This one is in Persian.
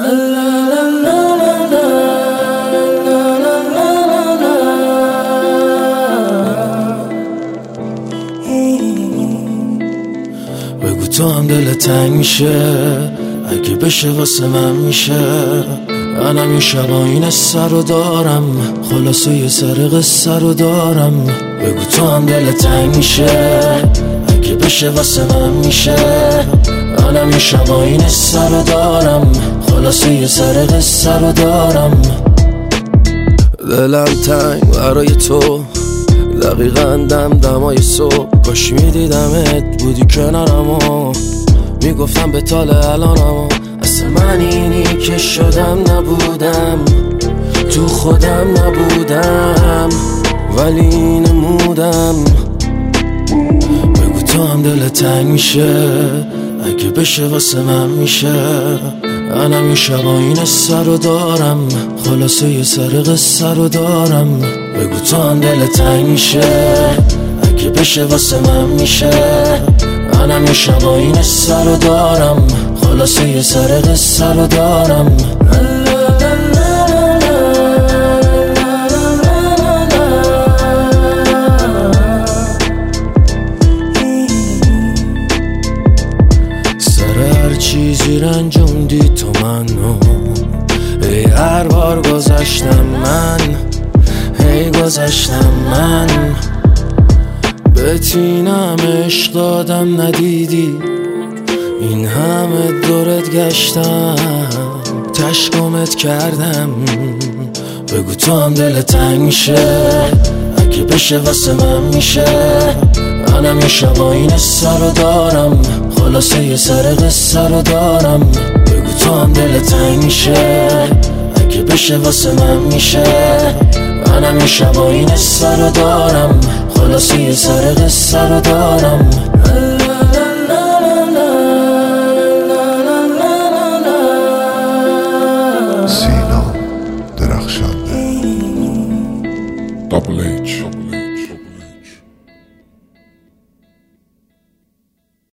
بگو تو هم دل تنگ میشه اگه بشه واسه من میشه. منم این شبا این سر رو دارم، خلاصه یه سر قصه رو دارم. بگو تو هم دل تنگ میشه اگه بشه واسه من میشه. منم این شبا این سر رو دارم، خلاصه یه سر قصه رو دارم. دلم تنگ برای تو، دقیقاً دمای صبح. کاش میدیدمت بودی کنارم و میگفتم به تال الانم. اصلا من اینی که شدم نبودم، تو خودم نبودم، ولی نمودم. بگو تو هم دل تنگ میشه اگه بشه واسه من میشه. منم این شبا این سر رو دارم، خلاصه یه سر قصه رو دارم. بگو تو هم دل تنگ میشه اگه بشه واسه من میشه. منم این شبا این سر رو دارم، خلاصه یه سر قصه رو دارم. سر هر چیزی رنجوندی تو منو، ای هر بار گذشتم من، هی گذشتم من. بتینم عشق دادم ندیدی، این همه دورت گشتم، تشکمت کردم. بگو تو هم دل تنگ میشه اگه بشه واسه من میشه. منم یه شبا این سر رو دارم، خلاصه یه سر قصه رو دارم. بگو تو هم دل تنگ میشه اگه بشه واسه من میشه. منم یه شبا این سر رو دارم، خلاصه یه سر قصه رو دارم.